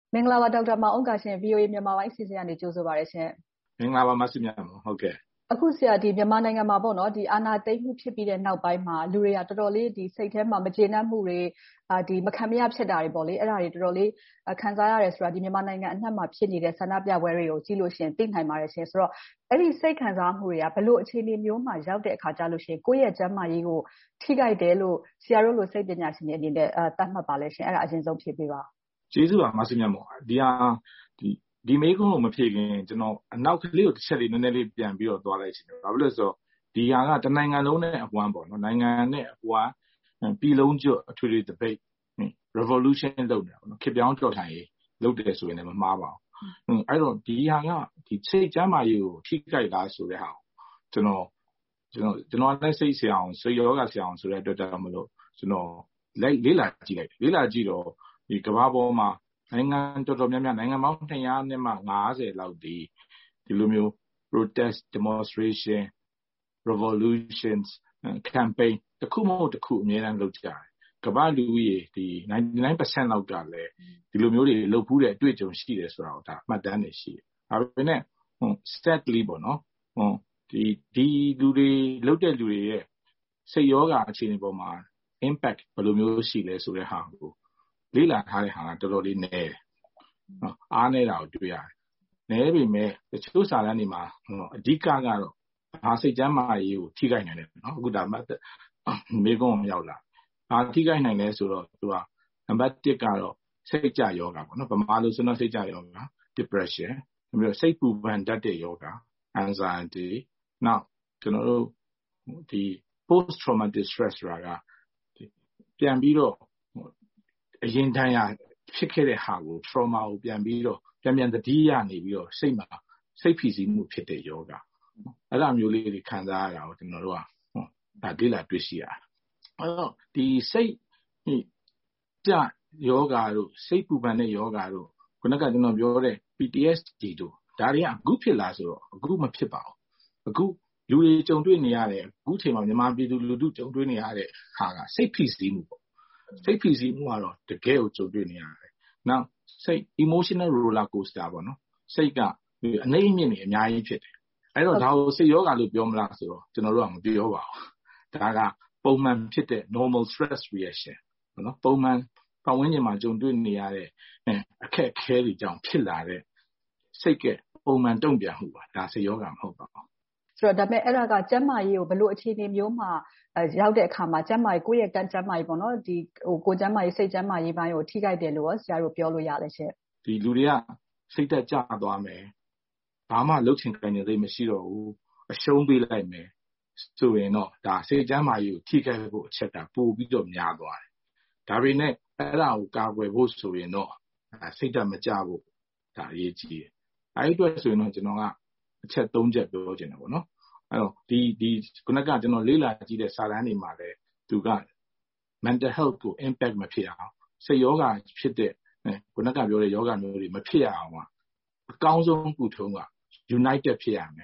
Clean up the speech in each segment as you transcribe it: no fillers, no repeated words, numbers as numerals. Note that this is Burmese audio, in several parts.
မင်္ဂလာပါဒေါက်တာမောင်အောင်ကရှင် VOA မြန်မာပိုင်းစီစဉ်ကနေကြိုဆိုပါရရှင်မင်္ဂလာပါမဆီမြတ်ဟုတ်ကဲ့အခုဆရာဒီမြန်မာနိုင်ငံမှာပေါ့နော်ဒီအာဏာသိမ်းမှုဖြစ်ပြီးတဲ့နောက်ပိုင်းမှာလူတွေကတော်တော်လေးဒီစိတ်ထဲမှာမကျေနပ်မှုတွေဒီမခံမရဖြစ်တာတွေပေါ့လေအဲ့ဒါတွေတော်တော်လေးခံစားရတယ်ဆိုတာဒီမြန်မာနိုင်ငံအနှံ့မှာဖြစ်နေတဲ့ဆန္ဒပြပွဲတွေကိုကြည့်လို့ရှိရင်သိနိုင်ပါတယ်ရှင်ဆိုတော့အဲ့ဒီစိတ်ခံစားမှုတွေကဘလို့အခြေအနေမျိုးမှာရောက်တဲ့အခါကြလို့ရှိရင်ကိုယ့်ရဲ့ကျန်းမာရေးကိုထိခိုက်တယ်လို့ဆရာတို့လိုစိတ်ပညာရှင်တွေအနေနဲ့သတ်မှတ်ပါလဲရှင်အဲ့ဒါအရင်ဆုံးဖြေပေးပါကျေးဇူးပါမဆီမြတ်မော်ဒီမေးခွန်းကိုမဖြေခင်ကျွန်တော်အနောက်ကလေးကိုတစ်ချက်လေးနည်းနည်းလေးပြန်ပြီးတော့သွားလိုက်ချင်တယ်ဘာဖြစ်လို့လဲဆိုတော့ဒီဟာကတနိုင်ငံလုံးနဲ့အဝမ်းပေါ့နော်နိုင်ငံနဲ့အဝမ်းပြည်လုံးကျွတ်အထွေထွေ debate revolution လုပ်နေတာပေါ့နော်ခေတ်ပြောင်းတော်လှန်ရေးလုပ်တယ်ဆိုရင်လည်းမမှားပါဘူးအဲ့တော့ဒီဟာကဒီစိတ်ကျန်းမာရေးကိုထိခိုက်တာဆိုတဲ့ဟာကိုကျွန်တော်လည်းစိတ်ဆရာအောင်စိတ်ယောဂဆရာအောင်ဆိုတဲ့အတွက်ကြောင့်မလို့ကျွန်တော်လေ့လာကြည့်တော့ဒီကမ္ဘာပေါ်မှာနိုင်ငံတော်တော်များများနိုင်ငံပေါင်း200နဲ့မှ50လောက်ဒီလိုမျိုး protest demonstration revolutions campaign တခုမဟုတ်တခုအများအားလုပ်ကြတယ်ကမ္ဘာလူဦးရေဒီ 99% လောက်ကလည်းဒီလိုမျိုးတွေလုပ်ဖူးတဲ့အတွေ့အကြုံရှိတယ်ဆိုတာကိုဒါအမှတ်တမ်းတွေရှိတယ်ဒါပေမဲ့ sadly ပေါ့နော်ဒီလူတွေလုပ်တဲ့လူတွေရဲ့စိတ်ယောဂအခြေအနေပေါ်မှာ impact ဘယ်လိုမျိုးရှိလဲဆိုတဲ့ဟာကိုလေ့လာထားတဲ့ဟာကတော်တော်လေးနည်းတယ်အားနည်းတာကိုတွေ့ရတယ်နည်းပေမဲ့တချို့စာတမ်းတွေမှာအဓိကကတော့ဘာစိတ်ကျန်းမာရေးကိုထိခိုက်နိုင်တယ်နော်အခုဒါမေးခွန်းရောက်လာဘာထိခိုက်နိုင်လဲဆိုတော့သူကနံပါတ်1ကတော့စိတ်ကြယောဂပေါ့နော်ဗမာလိုဆိုတော့စိတ်ကြယောဂ depression ပြီးတော့စိတ်ပူပန်တတ်တဲ့ယောဂ anxiety နောက်ကျွန်တော်တို့ဒီ post traumatic stress ဆိုတာကပြန်ပြီးတော့အရင်တန်းရဖြစ်ခဲ့တဲ့ဟာကို trauma ကိုပြန်ပြီးတော့ပြန်သတိရနေပြီးတော့စိတ်မှာစိတ်ဖိစီးမှုဖြစ်တဲ့ယောဂအဲ့လိုမျိုးလေးတွေခံစားရတာကိုကျွန်တော်တို့ကဒါလေ့လာတွေ့ရှိရတယ်အဲ့တော့ဒီစိတ်ကြယောဂတို့စိတ်ပူပန်တဲ့ယောဂတို့ခုနကကျွန်တော်ပြောတဲ့ PTSD တို့ဒါတွေကအခုဖြစ်လာဆိုတော့အခုမဖြစ်ပါဘူးအခုလူတွေကြုံတွေ့နေရတဲ့အခုချိန်မှာမြန်မာပြည်သူလူထုကြုံတွေ့နေရတဲ့ဟာကစိတ်ဖိစီးမှုပေါ့စိတ်ဖိစီးမှုကတော့တကယ်ကိုကြုံတွေ့နေရတယ်နောက်စိတ် emotional roller coaster ပေါ့နော်စိတ်ကအနှိမ့်အမြင့်တွေအများကြီးဖြစ်တယ်အဲ့တော့ဒါကိုစိတ်ယောဂလို့ပြောမလားဆိုတော့ကျွန်တော်တို့ကမပြောပါဘူးဒါကပုံမှန်ဖြစ်တဲ့ normal stress reaction နော်ပုံမှန်ပတ်ဝန်းကျင်မှာကြုံတွေ့နေရတဲ့အခက်အခဲတွေကြောင့်ဖြစ်လာတဲ့စိတ်ကပုံမှန်တုံ့ပြန်မှုပါဒါစိတ်ယောဂမဟုတ်ပါဘူးဆိုတော့ဒါပေမဲ့အဲ့ဒါကကျန်းမာရေးကိုဘယ်လိုအခြေအနေမျိုးမှာရောက်တဲ့အခါမှာကျန်းမာရေးကိုယ့်ရဲ့ကျန်းမာရေးပေါ့နော်ဒီကိုယ်ကျန်းမာရေးစိတ်ကျန်းမာရေးပိုင်းကိုထိခိုက်တယ်လို့ဆရာတို့ပြောလို့ရလဲရှင်ဒီလူတွေကစိတ်သက်ကြသွားမယ်ဘာမှလှုပ်ချင်ကြင်နေမရှိတော့ဘူးအရှုံးပေးလိုက်မယ်ဆိုရင်တော့ဒါစိတ်ကျန်းမာရေးကိုထိခိုက်ဖို့အချက်ကပိုပြီးတော့များသွားတယ်ဒါပေမဲ့အဲ့ဒါကိုကာကွယ်ဖို့ဆိုရင်တော့စိတ်ဓာတ်မကြဖို့ဒါအရေးကြီးတယ်အဲ့ဒီအတွက်ဆိုရင်တော့ကျွန်တော်ကအချက်3ချက်ပြောချင်တယ်ပေါ့နော်အဲ့တော့ဒီခုနကကျွန်တော်လေ့လာကြည့်တဲ့စာတမ်းတွေမှာလည်းသူက mental health ကို impact မဖြစ်အောင်စိတ်ယောဂဖြစ်တဲ့ခုနကပြောတဲ့ယောဂမျိုးတွေမဖြစ်ရအောင်အကောင်းဆုံးကုထုံးက united ဖြစ်ရမယ်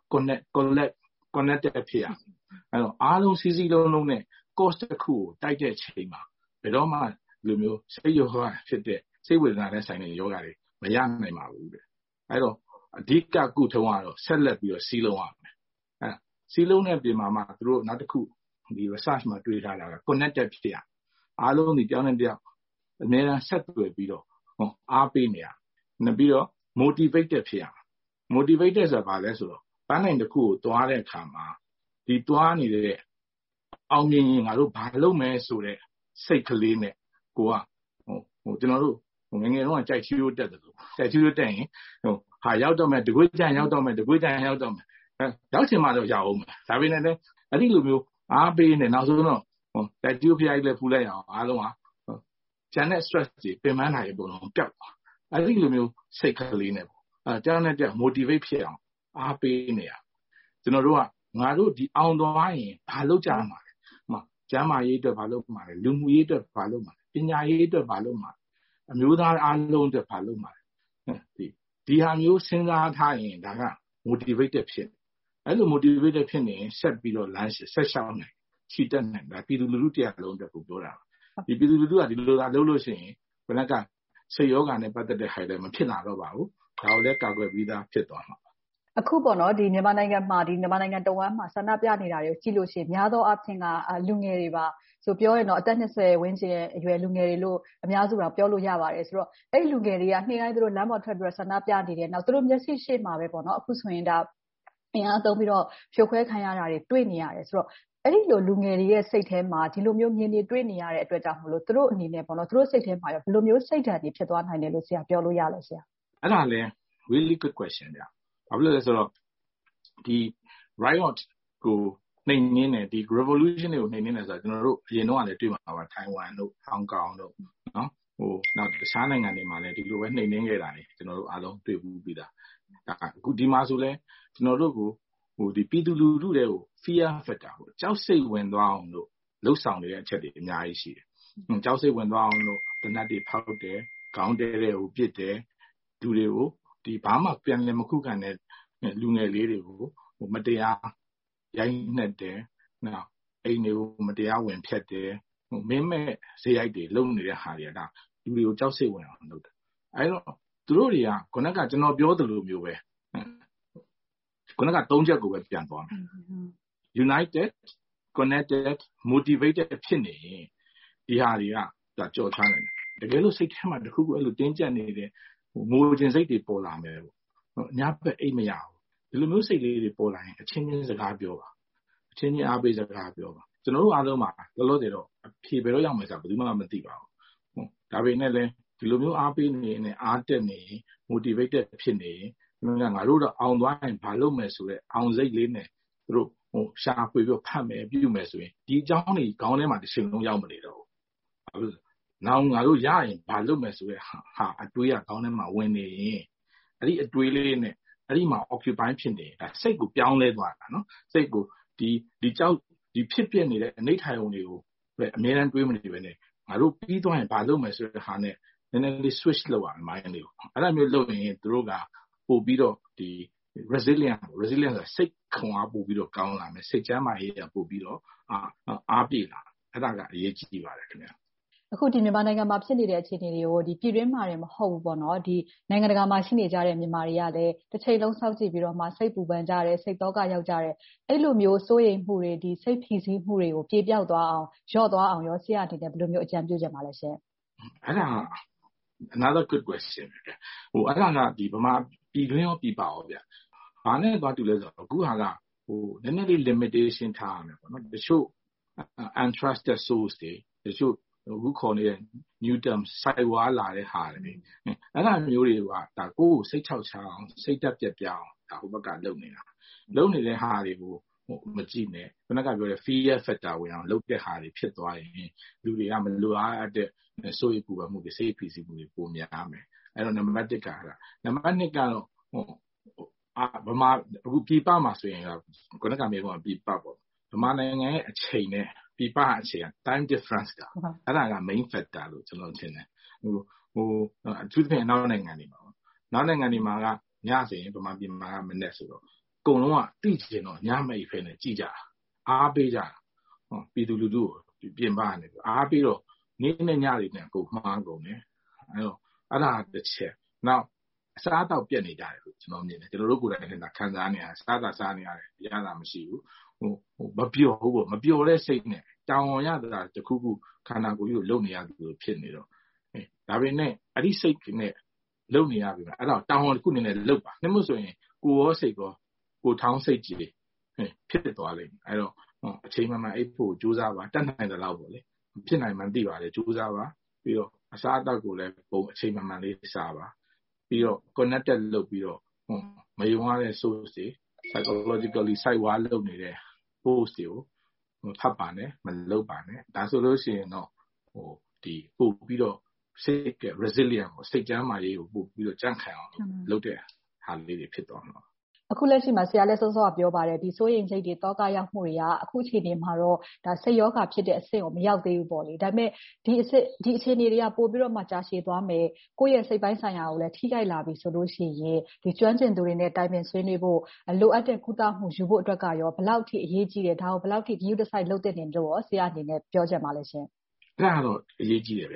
connected ဖြစ်ရမယ်အဲ့တော့အားလုံးစီးလုံးနဲ့ course တစ်ခုကိုတိုက်တဲ့ချိန်မှာဘယ်တော့မှလူမျိုးစိတ်ယောဂဖြစ်တဲ့စိတ်ဝေဒနာနဲ့ဆိုင်တဲ့ယောဂတွေမရနိုင်ပါဘူးတဲ့အဲ့တော့အဓိကကုထုံးကတော့ဆက်လက်ပြီးတော့စီးလုံးရမယ်အဲ့စီးလုံးတဲ့ပြင်မှာသူတို့နောက်တစ်ခုဒီ research မှာတွေ့ထားတာက connected ဖြစ်ရအားလုံးဒီကြောင်းနဲ့တယောက်အများအားဆက်သွယ်ပြီးတော့အားပေးနေရနောက်ပြီးတော့ motivated ဖြစ်ရ motivated ဆိုတာဘာလဲဆိုတော့ပန်းနိုင်တစ်ခုကိုသွားတဲ့အခါမှာဒီသွားနေတဲ့အောင်မြင်ရင်ငါတို့ဘာလုပ်မယ်ဆိုတဲ့စိတ်ကလေးနဲ့ကိုကကျွန်တော်တို့ငယ်ငယ်တုန်းကကြိုက်ချီရိုးတက်တယ်လို့ကြိုက်ချီရိုးတက်ရင်ဟာရောက်တော့မယ်တကွေးကြံရောက်တော့မယ်ရောက်ချင်မှတော့ရအောင်မယ်ဒါပေမဲ့လည်းအဲ့ဒီလိုမျိုးအားပေးနေနောက်ဆုံးတော့ကြိုက်ချီရိုးဖျားကြီးလည်းဖူးလိုက်အောင်အားလုံးကကျန်တဲ့ stress တွေပင်ပန်းတာတွေပုံလုံးပျောက်သွားအဲ့ဒီလိုမျိုးစိတ်ကလေးနဲ့ပေါ့ကြောင်းနဲ့ကြောက် motivate ဖြစ်အောင်အားပေးနေရကျွန်တော်တို့ကငါတို့ဒီအောင်သွားရင်ဘာလုပ်ကြမှာလဲကျမ်းမာရေးအတွက်ဘာလုပ်မှာလဲလူမှုရေးအတွက်ဘာလုပ်မှာလဲပညာရေးအတွက်ဘာလုပ်မှာလဲအမျိုးသားအားလုံးအတွက်ဘာလုပ်မှာလဲဒီဟာမျိုးစဉ်းစားထားရင်ဒါက motivated ဖြစ်အဲ့လို motivated ဖြစ်နေရင်ဆက်ပြီးတော့လမ်းဆက်ရှောင်းနိုင်ချီတက်နိုင်တာပြည်သူလူထုတရားလုံးအတွက်ကိုပြောတာဒီပြည်သူလူထုကဒီလိုသာလုပ်လို့ရှိရင်ဘယ်နှကစိတ်ယောဂနဲ့ပတ်သက်တဲ့ဟာတွေမဖြစ်လာတော့ပါဘူးဒါကိုလည်းကာကွယ်ပြီးသားဖြစ်သွားမှာအခုပေါ့နော်ဒီမြန်မာနိုင်ငံမှာဒီမြန်မာနိုင်ငံတဝမ်းမှာဆန္ဒပြနေတာတွေကိုကြည့်လို့ရှိရင်များသောအားဖြင့်ကလူငယ်တွေပါဆိုပြောရင်တော့အသက်20ဝန်းကျင်အရွယ်လူငယ်တွေလို့အများစုကပြောလို့ရပါတယ်ဆိုတော့အဲ့လူငယ်တွေကနေ့တိုင်းသူတို့လမ်းပေါ်ထွက်ပြီးတော့ဆန္ဒပြနေတယ်နောက်သူတို့မျက်စိရှေ့မှာပဲပေါ့နော်အခုဆိုရင်ဒါအင်အားသုံးပြီးတော့ဖြိုခွဲခံရတာတွေတွေ့နေရတယ်ဆိုတော့အဲ့ဒီလိုလူငယ်တွေရဲ့စိတ်ထဲမှာဒီလိုမျိုးမြင်နေတွေ့နေရတဲ့အတွက်ကြောင့်မလို့သူတို့အနေနဲ့ပေါ့နော်သူတို့စိတ်ထဲမှာရောဘယ်လိုမျိုးစိတ်ဓာတ်တွေဖြစ်သွားနိုင်တယ်လို့ဆရာပြောလို့ရလဲဆရာအဲ့ဒါလည်း really good question ဗျာဘာဖြစ်လို့လဲဆိုတော့ဒီ riot ကိုနှိမ်နင်းတယ်ဒီ revolution တွေကိုနှိမ်နင်းတယ်ဆိုတော့ကျွန်တော်တို့အရင်တော့လည်းတွေ့မှာပါထိုင်ဝမ်တို့ဟောင်ကောင်တို့နော်နောက်တခြားနိုင်ငံတွေမှာလည်းဒီလိုပဲနှိမ်နင်းခဲ့တာတွေကျွန်တော်တို့အားလုံးတွေ့ပြီးသားအခုဒီမှာဆိုလဲကျွန်တော်တို့ကိုဒီပြည်သူလူထုတွေကို fear factor ကိုကြောက်စိတ်ဝင်သွားအောင်လို့လှုပ်ဆောင်နေတဲ့အချက်တွေအများကြီးရှိတယ်ကြောက်စိတ်ဝင်သွားအောင်လို့တနတ်တွေဖောက်တယ်ခေါင်းတဲတဲ့ကိုပစ်တယ်လူတွေကိုဒီဘာမှပြန်လည်မခုခံတဲ့လူငယ်လေးတွေကိုမတရားရိုက်နှက်တယ်နော်အိမ်တွေကိုမတရားဝင်ဖျက်တယ်မင်းမဲ့ဈေးရိုက်တွေလုံနေတဲ့ဟာတွေကဒါလူတွေကိုကြောက်စိတ်ဝင်အောင်လုပ်တယ်အဲတော့သူတို့တွေကခုနကကျွန်တော်ပြောသလိုမျိုးပဲခုနက၃ချက်ကိုပဲပြန်သွားမယ် United Connected Motivated ဖြစ်နေရင်ဒီဟာတွေကကြော်ချနိုင်တယ်တကယ်လို့စိတ်ထဲမှာတခုခုအဲ့လိုတင်းကျပ်နေတဲ့ငိုခြင်းစိတ်တွေပေါ်လာမယ်ပေါ့ညဘက်အိတ်မရဘူးဒီလိုမျိုးစိတ်လေးတွေပေါ်လာရင်အချင်းချင်းစကားပြောပါအချင်းချင်းအားပေးစကားပြောပါကျွန်တော်တို့အားလုံးမှာလောလောဆယ်တော့အဖြေဘယ်တော့ရောက်မယ်ဆိုတာဘယ်သူမှမသိပါဘူးဒါပေမဲ့လည်းဒီလိုမျိုးအားပေးနေရင်အားတက်နေရင် motivated ဖြစ်နေရင်ငါတို့တော့အောင်သွားရင်ဘာလုပ်မယ်ဆိုတဲ့အောင်စိတ်လေးနဲ့သူတို့ရှာဖွေပြီးဖတ်မယ်ပြုမယ်ဆိုရင်ဒီအကြောင်းတွေခေါင်းထဲမှာတစ်ချိန်လုံးရောက်မနေတော့ဘူးနောက်ငါတို့ရရင်ဘာလုပ်မယ်ဆိုတဲ့ဟာအတွေးကခေါင်းထဲမှာဝင်နေရင်အဲ့ဒီအတွေးလေးနဲ့အဲ့ဒီမှာ occupy ဖြစ်နေဒါစိတ်ကိုပြောင်းလဲသွားတာနော်စိတ်ကိုဒီကြောက်ဒီဖြစ်ပြနေတဲ့အနိဋ္ဌာယုံတွေကိုပဲအများအားတွေးမနေပဲနဲ့ငါတို့ပြီးသွားရင်ဘာလုပ်မယ်ဆိုတဲ့ဟာနဲ့နည်းနည်းလေး switch လုပ်ရမယ် mind လေးကိုအဲ့ဒါမျိုးလုပ်ရင်သူတို့ကပို့ပြီးတော့ဒီ resilient ဆိုတာစိတ်ခွန်အားပို့ပြီးတော့ကောင်းလာမယ်စိတ်ချမ်းသာရေးပို့ပြီးတော့အားပြေလာအဲ့ဒါကအရေးကြီးပါတယ်ခင်ဗျာအခုဒီမြန်မာနိုင်ငံမှာဖြစ်နေတဲ့အခြေအနေတွေကိုဒီပြည်တွင်းမှာလည်းမဟုတ်ဘူးပေါ့နော်ဒီနိုင်ငံတကာမှာရှိနေကြတဲ့မြန်မာတွေကလည်းတစ်ချိန်လုံးစောင့်ကြည့်ပြီးတော့မှစိတ်ပူပန်ကြတယ်စိတ်သောကရောက်ကြတယ်အဲ့လိုမျိုးစိုးရိမ်မှုတွေဒီစိတ်ဖိစီးမှုတွေကိုပြေပြောက်သွားအောင်လျော့သွားအောင်ရောဆရာအနေနဲ့ဘယ်လိုမျိုးအကြံပြုချင်ပါလဲရှင်အဲ့ဒါ another good question အဲ့ဒါကဒီဗမာပြည်တွင်းရောပြည်ပရောဗျဘာနဲ့သွားတူလဲဆိုတော့အခုဟာကနည်းနည်းလေး limitation ထားရမယ်ပေါ့နော်တချို့ untrusted source တွေတချို့အခုခေါ်နေတဲ့ new term စိုက်ဝါလာတဲ့ဟာတွေအဲ့ဒါမျိုးတွေကဒါကိုယ်စိတ်ချောက်ချအောင်စိတ်တက်ပြက်ပြအောင်ဒါဟိုဘက်ကလုပ်နေတဲ့ဟာတွေကိုမကြည့်နဲ့ခုနကပြောတဲ့ fear factor ဝင်အောင်လုပ်တဲ့ဟာတွေဖြစ်သွားရင်လူတွေကမလိုအပ်တဲ့စိုးရိမ်ပူပန်မှုတွေစိတ်ဖိစီးမှုတွေပိုများမယ်အဲ့တော့ number 1ကနံပါတ်2ကတော့ဗမာအခုပြည်ပမှာဆိုရင်ခုနကမြေပေါ်ပြည်ပပေါ့ဗမာနိုင်ငံရဲ့အချိန်နဲ့ပြည်ပအချိန်က time difference ကအဲ့ဒါက main factor လို့ကျွန်တော်ထင်တယ်အထူးသဖြင့်နောက်နိုင်ငံတွေမှာနောက်နိုင်ငံတွေမှာကညဆိုရင်ဗမာပြည်မှာကမနေ့ဆိုတော့အကုန်လုံးကတိကျင်တော့ညမိတ်ဖဲနဲ့ကြည်ကြတာအားပေးကြတာပြည်သူလူထုကိုပြင်ပကနေအားပေးတော့နေ့နဲ့ညတွေနဲ့ကိုမှားကုန်တယ်အဲ့ဒါတစ်ချက်နောက်အစားအသောက်ပြတ်နေကြတယ်လို့ကျွန်တော်မြင်တယ်ကျွန်တော်တို့ကိုယ်တိုင်လည်းခံစားနေရတယ်စားနေရတယ်ရတာမရှိဘူးမပျော်ဘူးပေါ့မပျော်တဲ့စိတ်နဲ့တောင်းရတာတခုခုခန္ဓာကိုယ်ကြီးကိုလုံနေရတယ်လို့ဖြစ်နေတော့ဒါပေမဲ့အဲ့ဒီစိတ်နဲ့လုံနေရပြီအဲ့တော့တောင်းတစ်ခုအနေနဲ့လုံပါနှမို့ဆိုရင်ကိုယ်ရောစိတ်ရောကိုထောင်းစိတ်ကြီးဖြစ်သွားလိမ့်မယ်အဲ့တော့အချိန်မှအိပ်ဖို့ကြိုးစားပါတတ်နိုင်တဲ့လောက်ပေါ့လေဖြစ်နိုင်မှန်းသိပါတယ်ကြိုးစားပါပြီးတော့အစားအသောက်ကိုလည်းပုံအချိန်မှလေးစားပါပြီးတော့ connected လုပ်ပြီးတော့မယုံရတဲ့ source တွေ psychologically site wall လုပ်နေတဲ့ post တွေကိုဖတ်ပါနဲ့မလုပ်ပါနဲ့ဒါဆိုလို့ရှိရင်တော့ဒီပို့ပြီးတော့စိတ်က resilient ကိုစိတ်ကြမ်းမာရေးကိုပို့ပြီးတော့ကြံ့ခိုင်အောင်လုပ်တဲ့ဟာလေးတွေဖြစ်သွားမှာအခုလက်ရှိမှာဆရာလည်းစောစောကပြောပါတယ်ဒီစိုးရိမ်စိတ်တွေတောကရောက်မှုတွေကအခုအချိန်ဒီမှာတော့ဒါစိတ်ယောဂဖြစ်တဲ့အဆင့်ကိုမရောက်သေးဘူးပေါ့လေဒါပေမဲ့ဒီအခြေအနေတွေကပို့ပြီးတော့မှကြာရှည်သွားမယ်ကိုယ့်ရဲ့စိတ်ပိုင်းဆိုင်ရာကိုလည်းထိခိုက်လာပြီဆိုလို့ရှိရင်ဒီကျွမ်းကျင်သူတွေနဲ့တိုင်ပင်ဆွေးနွေးဖို့လိုအပ်တဲ့ကုသမှုယူဖို့အတွက်ကရောဘယ်လောက်ထိအရေးကြီးတယ်ဒါကိုဘယ်လောက်ထိ view decide လုပ်တဲ့နေလို့ရောဆရာအနေနဲ့ပြောချင်ပါလဲရှင်အဲ့ဒါတော့အရေးကြီးတယ်ဗျ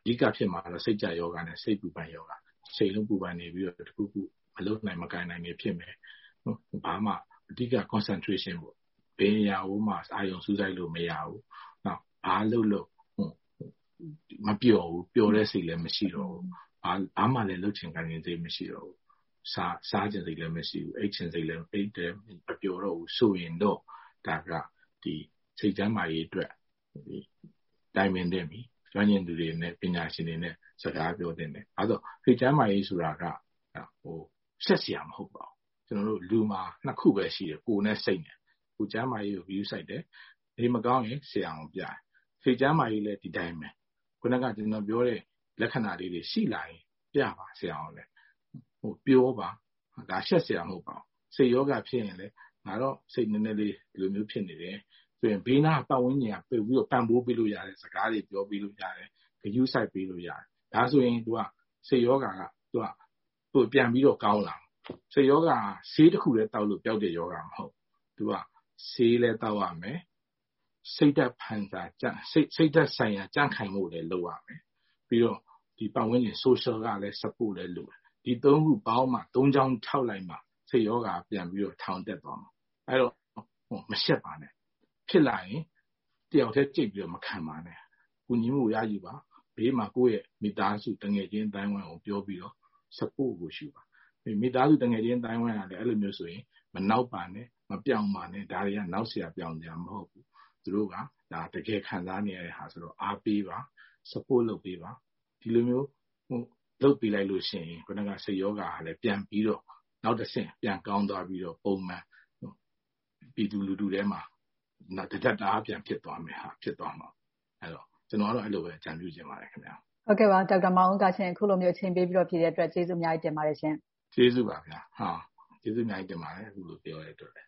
ဓိကဖြစ်မှာတော့စိတ်ကြယောဂနဲ့စိတ်ပူပန်ယောဂစိတ်လုံးပူပန်နေပြီးတော့တခုခုမလုပ်နိုင်မကိုင်နိုင်နေဖြစ်မယ်နော်ဘာမှအဓိက concentration ပေါ့ဘယ်အရာကိုမှအာရုံစူးစိုက်လို့မရဘူးနော်ဘာလို့မပျော်ဘူးပျော်တဲ့စိတ်လည်းမရှိတော့ဘူးဘာမှလည်းလှုပ်ချင်ကိုင်နေစိတ်မရှိတော့ဘူးစားချင်စိတ်လည်းမရှိဘူးအိတ်ချင်စိတ်လည်းအိတ်တယ်မပျော်တော့ဘူးဆိုရင်တော့ဒါကဒီစိတ်ကျန်းမာရေးအတွက်ဒီတိုင်ပင်တဲ့ပြီကျွမ်းကျင်သူတွေနဲ့ပညာရှင်တွေနဲ့စကားပြောတဲ့နဲ့အဲဒါစိတ်ကျန်းမာရေးဆိုတာကဆက်เสียမဟုတ်ပါဘူးကျွန်တော်တို့လူမှာနှစ်ခုပဲရှိတယ်ကိုယ်နဲ့စိတ်နဲ့ကိုယ်ကျန်းမာရေးကို view ဆိုင်တယ်ဒီမကောင်းရင်ဆရာအောင်ပြတယ်စိတ်ကျန်းမာရေးလည်းဒီတိုင်းပဲခုနကကျွန်တော်ပြောတဲ့လက္ခဏာလေးတွေရှိလာရင်ပြပါဆရာအောင်လည်းပြောပါဒါဆက်เสียမဟုတ်ပါဘူးစိတ်ယောဂဖြစ်ရင်လည်းငါတော့စိတ်နည်းနည်းလေးဒီလိုမျိုးဖြစ်နေတယ်ဆိုရင်ဘေးနားပတ်ဝန်းကျင်ကပြပြီးတော့ပံ့ပိုးပေးလို့ရတယ်စကားတွေပြောပေးလို့ရတယ်ဂရုစိုက်ပေးလို့ရတယ်ဒါဆိုရင် तू ကစိတ်ယောဂက तू ပြန်ပြီးတော့ကောင်းလာစိတ်ယောဂဆေးတစ်ခုလည်းတောက်လို့ပျောက်တဲ့ယောဂမဟုတ် तू ကဆေးလည်းတောက်ရမယ်စိတ်ဓာတ်ဖန်ဆာစိတ်ဓာတ်ဆိုင်ရာကြန့်ခိုင်မှုလည်းလုပ်ရမယ်ပြီးတော့ဒီပတ်ဝန်းကျင် social ကလည်း support လည်းလုပ်တယ်ဒီသုံးခုပေါင်းမှသုံးချောင်းထောက်လိုက်မှစိတ်ယောဂပြန်ပြီးတော့ထောင်တက်သွားမှာအဲ့တော့မရှက်ပါနဲ့ဖြစ်လာရင်တယောက်တည်းကြိတ်ပြီးတော့မခံပါနဲ့ကုညီမှုရယူပါဘေးမှာကိုယ့်ရဲ့မိသားစုတငယ်ချင်းတိုင်းဝမ်ကိုပြောပြီးတော့ support ကိုရှုပါမိသားစုတငယ်ချင်းတိုင်းဝမ်ကလည်းအဲ့လိုမျိုးဆိုရင်မနောက်ပါနဲ့မပြောင်းပါနဲ့ဒါတွေကနောက်เสียပြောင်းကြမဟုတ်ဘူးသူတို့ကဒါတကယ်ခံစားနေရတဲ့ဟာဆိုတော့အားပေးပါ support လုပ်ပေးပါဒီလိုမျိုးလုပ်ပေးလိုက်လို့ရှိရင်ခုနကစိတ်ယောဂါကလည်းပြန်ပြီးတော့နောက်တစ်ဆင့်ပြန်ကောင်းသွားပြီးတော့ပုံမှန်ပြည်သူလူထုထဲမှာတကြတာပြန်ဖြစ်သွားမယ်ဟာဖြစ်သွားမှာအဲ့တော့ကျွန်တော်ကတော့အဲ့လိုပဲကြံပြုခြင်းပါတယ်ခင်ဗျာဟုတ်ကဲ့ပါဒေါက်တာမောင်ဦးကရှင်အခုလိုမျိုးအချိန်ပေးပြီးတော့ဖြည့်တဲ့အတွက်ကျေးဇူးအများကြီးတင်ပါတယ်ရှင်ကျေးဇူးပါဗျာဟာကျေးဇူးအများကြီးတင်ပါတယ်အခုလိုပြောရတဲ့အတွက်